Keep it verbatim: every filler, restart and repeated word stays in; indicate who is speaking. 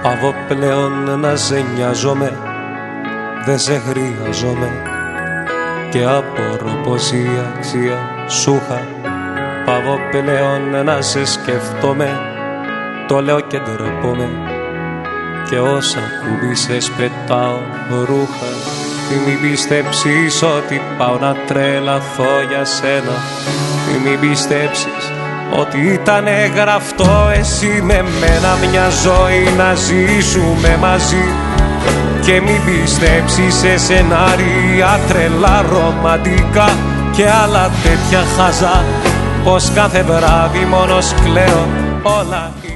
Speaker 1: Πάβω πλέον να σε νοιάζομαι, δεν σε χρειάζομαι και απορώ πως η αξία σου είχα. Πάβω πλέον να σε σκεφτόμαι, το λέω και ντρέπομαι και όσα κουμπίσες πετάω ρούχα. Μην πιστέψεις ότι πάω να τρελαθώ για σένα, μην πιστέψεις ότι ήταν γραφτό εσύ με μένα μια ζωή να ζήσουμε μαζί. Και μην πιστέψεις σε σενάρια τρελά ρομαντικά και άλλα τέτοια χαζά, πως κάθε βράδυ μόνος κλαίω όλα.